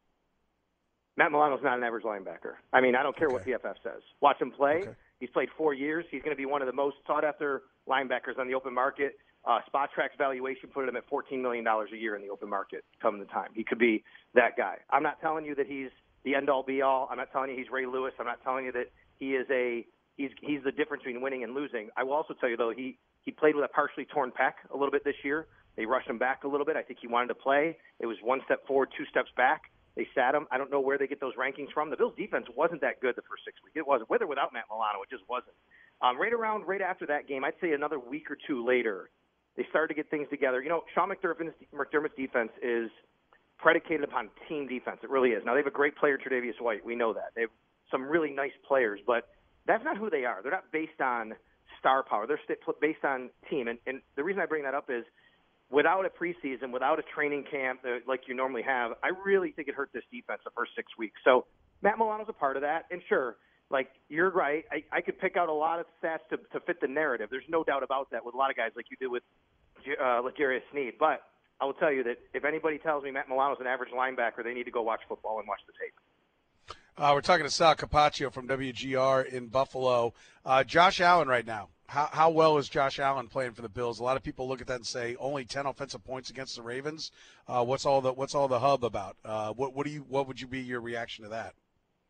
Matt Milano's not an average linebacker. I mean, I don't care what PFF says. Watch him play. Okay. He's played 4 years. He's going to be one of the most sought-after linebackers on the open market. Spot Track's valuation put him at $14 million a year in the open market come the time. He could be that guy. I'm not telling you that he's the end-all, be-all. I'm not telling you he's Ray Lewis. I'm not telling you that he is he's the difference between winning and losing. I will also tell you, though, he played with a partially torn pec a little bit this year. They rushed him back a little bit. I think he wanted to play. It was 1 step forward, 2 steps back. They sat him. I don't know where they get those rankings from. The Bills' defense wasn't that good the first 6 weeks. It wasn't. With or without Matt Milano, it just wasn't. Right after that game, I'd say another week or two later, they started to get things together. You know, Sean McDermott's defense is predicated upon team defense. It really is. Now, they have a great player, Tre'Davious White. We know that. They have some really nice players, but that's not who they are. They're not based on star power. They're based on team. And the reason I bring that up is without a preseason, without a training camp like you normally have, I really think it hurt this defense the first 6 weeks. So Matt Milano's a part of that. And sure, like you're right, I could pick out a lot of stats to fit the narrative. There's no doubt about that with a lot of guys like you did with L'Jarius Sneed. But I will tell you that if anybody tells me Matt Milano's an average linebacker, they need to go watch football and watch the tape. We're talking to Sal Capaccio from WGR in Buffalo. Josh Allen right now. How well is Josh Allen playing for the Bills? A lot of people look at that and say only 10 offensive points against the Ravens. What's all the hub about? What would you be your reaction to that?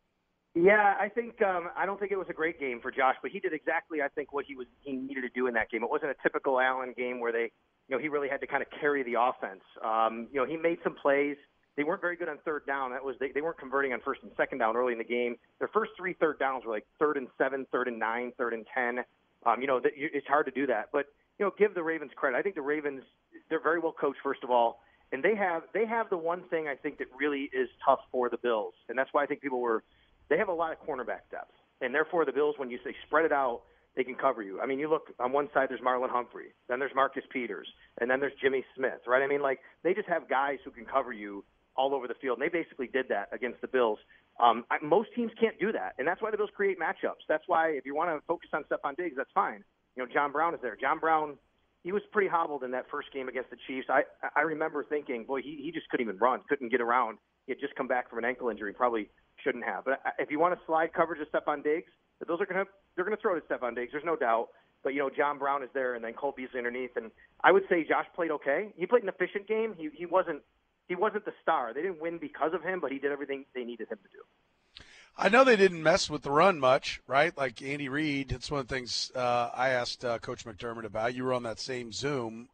Yeah, I think I don't think it was a great game for Josh, but he did exactly I think what he needed to do in that game. It wasn't a typical Allen game where he really had to kind of carry the offense. He made some plays. They weren't very good on third down. They weren't converting on first and second down early in the game. Their first 3 third downs were like 3rd and 7, 3rd and 9, 3rd and 10. It's hard to do that. But, give the Ravens credit. I think the Ravens, they're very well coached, first of all. And they have the one thing I think that really is tough for the Bills. And that's why I think they have a lot of cornerback depth. And therefore the Bills, when you say spread it out, they can cover you. I mean, you look on one side, there's Marlon Humphrey. Then there's Marcus Peters. And then there's Jimmy Smith, right? I mean, they just have guys who can cover you all over the field. And they basically did that against the Bills. Most teams can't do that, and that's why the Bills create matchups. That's why if you want to focus on Stephon Diggs, that's fine. John Brown is there. John Brown, he was pretty hobbled in that first game against the Chiefs. I remember thinking, boy, he just couldn't even run, couldn't get around. He had just come back from an ankle injury, probably shouldn't have. But if you want to slide coverage of Stephon Diggs, the Bills they're going to throw to Stephon Diggs. There's no doubt. But John Brown is there, and then Cole Beasley underneath. And I would say Josh played okay. He played an efficient game. He wasn't the star. They didn't win because of him, but he did everything they needed him to do. I know they didn't mess with the run much, right? Like Andy Reid, it's one of the things I asked Coach McDermott about. You were on that same Zoom.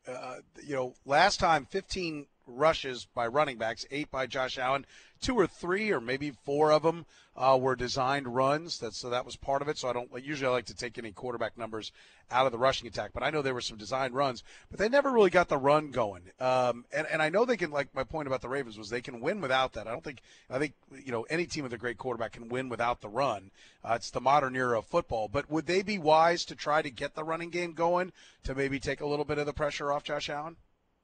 Last time, 15 rushes by running backs, 8 by Josh Allen. 2 or 3 or maybe 4 of them were designed runs. So that was part of it. So I like to take any quarterback numbers out of the rushing attack. But I know there were some designed runs. But they never really got the run going. And I know they can, like my point about the Ravens was they can win without that. I think any team with a great quarterback can win without the run. It's the modern era of football. But would they be wise to try to get the running game going to maybe take a little bit of the pressure off Josh Allen?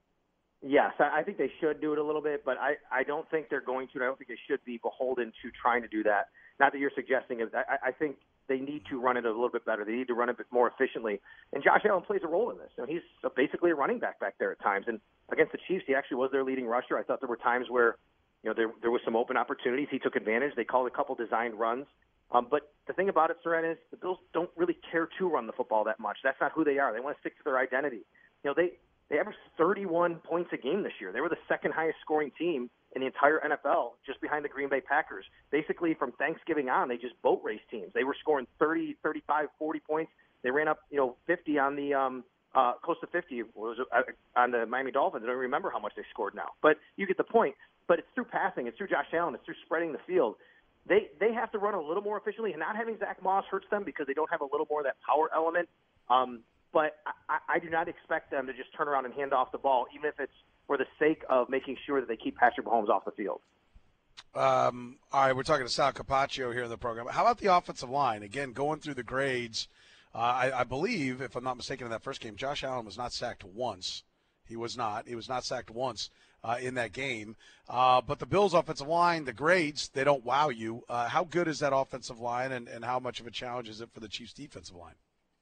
Yes, I think they should do it a little bit, but I don't think they're going to. I don't think they should be beholden to trying to do that. Not that you're suggesting it. I think they need to run it a little bit better. They need to run it a bit more efficiently. And Josh Allen plays a role in this. He's basically a running back there at times. And against the Chiefs, he actually was their leading rusher. I thought there were times where there was some open opportunities. He took advantage. They called a couple designed runs. But the thing about it, Soren, is the Bills don't really care to run the football that much. That's not who they are. They want to stick to their identity. They averaged 31 points a game this year. They were the second highest scoring team in the entire NFL, just behind the Green Bay Packers. Basically, from Thanksgiving on, they just boat race teams. They were scoring 30, 35, 40 points. They ran up, 50 on the close to 50 on the Miami Dolphins. I don't remember how much they scored now, but you get the point. But it's through passing, it's through Josh Allen, it's through spreading the field. They have to run a little more efficiently, and not having Zach Moss hurts them because they don't have a little more of that power element. But I do not expect them to just turn around and hand off the ball, even if it's for the sake of making sure that they keep Patrick Mahomes off the field. All right, we're talking to Sal Capaccio here in the program. How about the offensive line? Again, going through the grades, I believe, if I'm not mistaken, in that first game, Josh Allen was not sacked once. He was not. He was not sacked once in that game. But the Bills' offensive line, the grades, they don't wow you. How good is that offensive line, and how much of a challenge is it for the Chiefs' defensive line?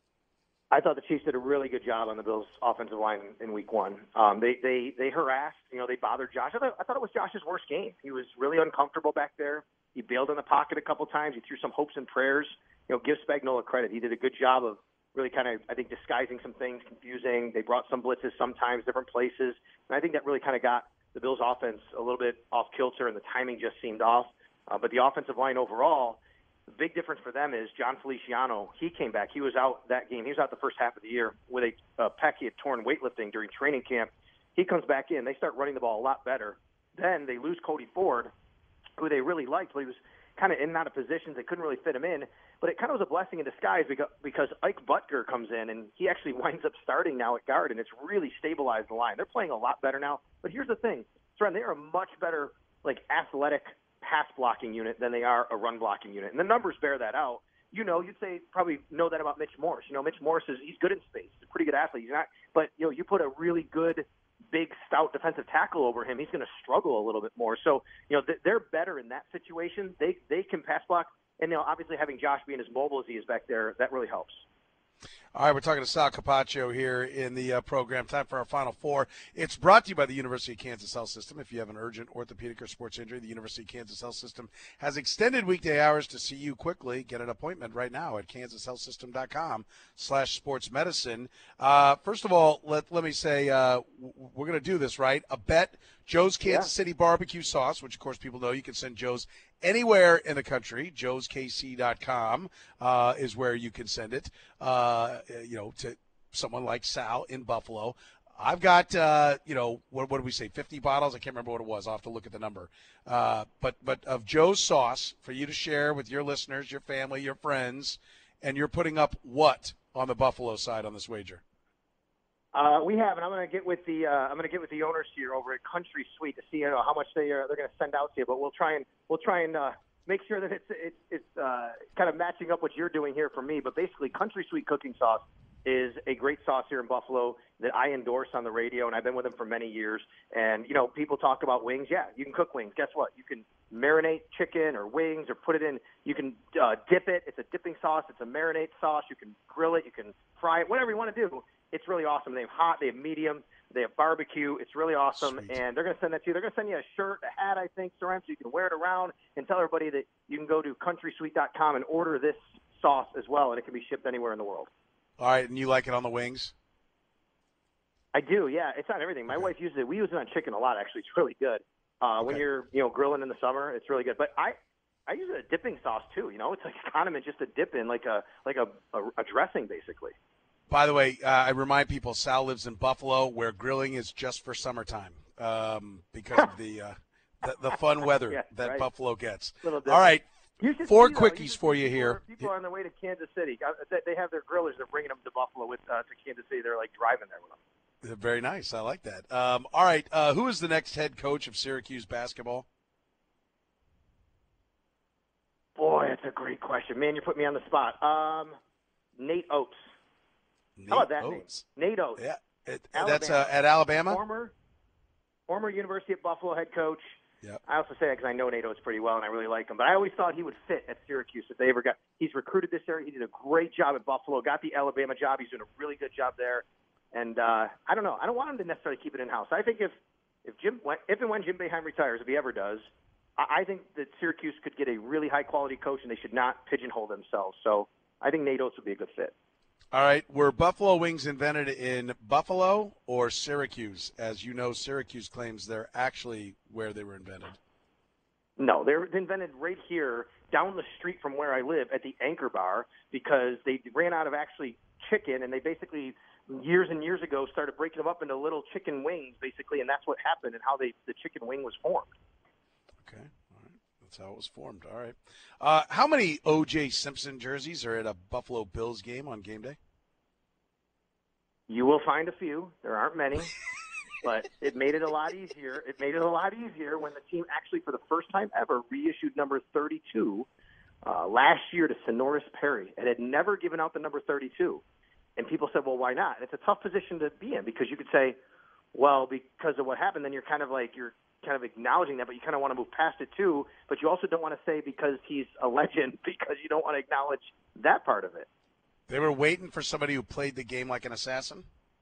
I thought the Chiefs did a really good job on the Bills' offensive line in Week 1. They harassed, they bothered Josh. I thought it was Josh's worst game. He was really uncomfortable back there. He bailed in the pocket a couple times. He threw some hopes and prayers. Give Spagnuolo credit. He did a good job of really kind of, I think, disguising some things, confusing. They brought some blitzes sometimes, different places. And I think that really kind of got the Bills' offense a little bit off kilter, and the timing just seemed off. But the offensive line overall, the big difference for them is John Feliciano. He came back. He was out that game. He was out the first half of the year with a pec. He had torn weightlifting during training camp. He comes back in. They start running the ball a lot better. Then they lose Cody Ford. who they really liked, but he was kind of in and out of positions. They couldn't really fit him in. But it kind of was a blessing in disguise because Ike Butker comes in, and he actually winds up starting now at guard, and it's really stabilized the line. They're playing a lot better now. But here's the thing, Soren, they are a much better, athletic pass-blocking unit than they are a run-blocking unit. And the numbers bear that out. You'd say probably know that about Mitch Morse. Mitch Morse he's good in space. He's a pretty good athlete. He's not, but you put a really good, big, stout defensive tackle over him, he's going to struggle a little bit more. So they're better in that situation. They can pass block, and obviously having Josh being as mobile as he is back there, that really helps. All right, we're talking to Sal Capaccio here in the program. Time for our Final Four. It's brought to you by the University of Kansas Health System. If you have an urgent orthopedic or sports injury, the University of Kansas Health System has extended weekday hours to see you quickly. Get an appointment right now at kansashealthsystem.com/sportsmedicine. First of all, let me say we're going to do this, right? A bet, Joe's Kansas City barbecue sauce, which, of course, people know you can send Joe's anywhere in the country. Joe'sKC.com is where you can send it, to someone like Sal in Buffalo. I've got, what did we say, 50 bottles? I can't remember what it was. I'll have to look at the number. But of Joe's sauce for you to share with your listeners, your family, your friends, and you're putting up what on the Buffalo side on this wager? We have, and I'm going to get with the owners here over at Country Sweet to see how much they're going to send out to you. But we'll try and make sure that it's kind of matching up what you're doing here for me. But basically, Country Sweet cooking sauce is a great sauce here in Buffalo that I endorse on the radio, and I've been with them for many years. And people talk about wings. Yeah, you can cook wings. Guess what? You can marinate chicken or wings or put it in. You can dip it. It's a dipping sauce. It's a marinade sauce. You can grill it. You can fry it. Whatever you want to do. It's really awesome. They have hot, they have medium, they have barbecue. It's really awesome. Sweet. And they're going to send that to you. They're going to send you a shirt, a hat, I think, Soren, so you can wear it around, and tell everybody that you can go to countrysweet.com and order this sauce as well, and it can be shipped anywhere in the world. All right, and you like it on the wings? I do, yeah. It's on everything. My wife uses it. We use it on chicken a lot, actually. It's really good. When you're grilling in the summer, it's really good. But I use it as a dipping sauce, too. It's like a condiment just to dip in, like a dressing, basically. By the way, I remind people Sal lives in Buffalo, where grilling is just for summertime because of the fun weather that Buffalo gets. All right, 4 quickies for you here. People are on their way to Kansas City. They have their grillers. They're bringing them to Buffalo to Kansas City. They're driving there with them. Very nice. I like that. All right, who is the next head coach of Syracuse basketball? Boy, that's a great question. Man, you're putting me on the spot. Nate Oates. How about that name? Nate Oates. Yeah, that's at Alabama? Former University of Buffalo head coach. Yep. I also say that because I know Nate Oates pretty well, and I really like him. But I always thought he would fit at Syracuse if they ever got – he's recruited this area. He did a great job at Buffalo, got the Alabama job. He's doing a really good job there. And I don't know. I don't want him to necessarily keep it in-house. I think if and when Jim Boeheim retires, if he ever does, I think that Syracuse could get a really high-quality coach, and they should not pigeonhole themselves. So I think Nate Oates would be a good fit. All right, were buffalo wings invented in Buffalo or Syracuse? As you know, Syracuse claims they're actually where they were invented. No, they were invented right here down the street from where I live at the Anchor Bar because they ran out of actually chicken, and they basically years and years ago started breaking them up into little chicken wings, basically, and that's what happened and how the chicken wing was formed. Okay, all right. That's how it was formed. All right. How many O.J. Simpson jerseys are at a Buffalo Bills game on game day? You will find a few. There aren't many, but it made it a lot easier. It made it a lot easier when the team actually, for the first time ever, reissued number 32 last year to Sonoris Perry. It had never given out the number 32. And people said, well, why not? And it's a tough position to be in because you could say, well, because of what happened, then you're kind of acknowledging that, but you kind of want to move past it too. But you also don't want to say because he's a legend because you don't want to acknowledge that part of it. They were waiting for somebody who played the game like an assassin?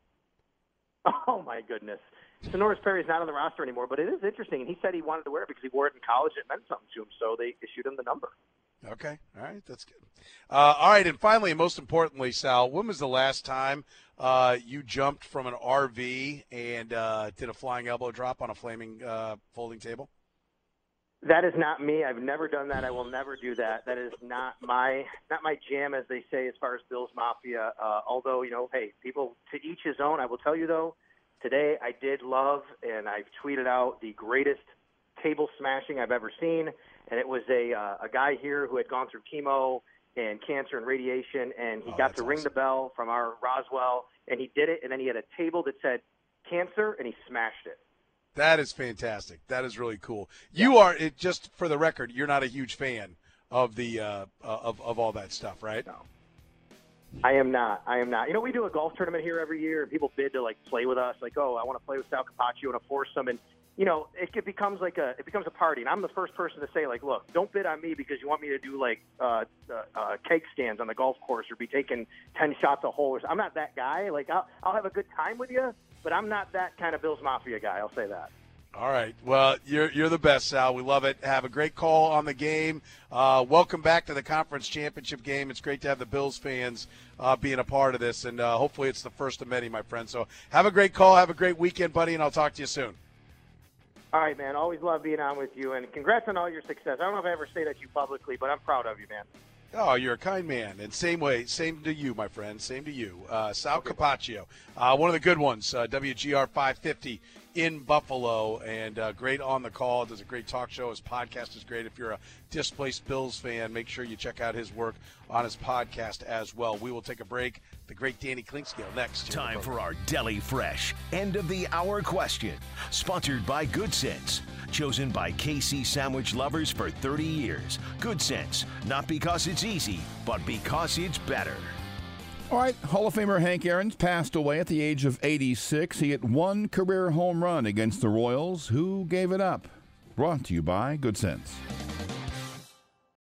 Oh, my goodness. Sonoris Perry is not on the roster anymore, but it is interesting. And he said he wanted to wear it because he wore it in college and it meant something to him, so they issued him the number. Okay. All right. That's good. All right. And finally, and most importantly, Sal, when was the last time you jumped from an RV and did a flying elbow drop on a flaming folding table? That is not me. I've never done that. I will never do that. That is not my jam, as they say, as far as Bills Mafia. Although, hey, people to each his own. I will tell you, though, today I did love, and I've tweeted out the greatest table smashing I've ever seen. And it was a guy here who had gone through chemo and cancer and radiation, and he got to ring the bell from our Roswell, and he did it, and then he had a table that said cancer, and he smashed it. That is fantastic. That is really cool. You are, just for the record, you're not a huge fan of the of all that stuff, right? No. I am not. You know, we do a golf tournament here every year, and people bid to, like, play with us. Like, oh, I want to play with Sal Capaccio and a foursome. And, you know, it becomes a party. And I'm the first person to say, like, look, don't bid on me because you want me to do, like, cake stands on the golf course or be taking 10 shots a hole. I'm not that guy. Like, I'll have a good time with you, but I'm not that kind of Bills Mafia guy. I'll say that. All right. Well, you're the best, Sal. We love it. Have a great call on the game. Welcome back to the conference championship game. It's great to have the Bills fans being a part of this, and hopefully it's the first of many, my friend. So have a great call. Have a great weekend, buddy, and I'll talk to you soon. All right, man. Always love being on with you, and congrats on all your success. I don't know if I ever say that to you publicly, but I'm proud of you, man. Oh, you're a kind man. And same to you, my friend. Same to you. Sal Capaccio, one of the good ones, WGR 550 in Buffalo, and great on the call. Does a great talk show. His podcast is great. If you're a Displaced Bills fan, make sure you check out his work on his podcast as well. We will take a break. The great Danny Clinkscale next. Time for our Deli Fresh end of the hour question. Sponsored by Good Sense. Chosen by KC sandwich lovers for 30 years. Good Sense. Not because it's easy, but because it's better. All right, Hall of Famer Hank Aaron passed away at the age of 86. He hit one career home run against the Royals. Who gave it up? Brought to you by Good Sense.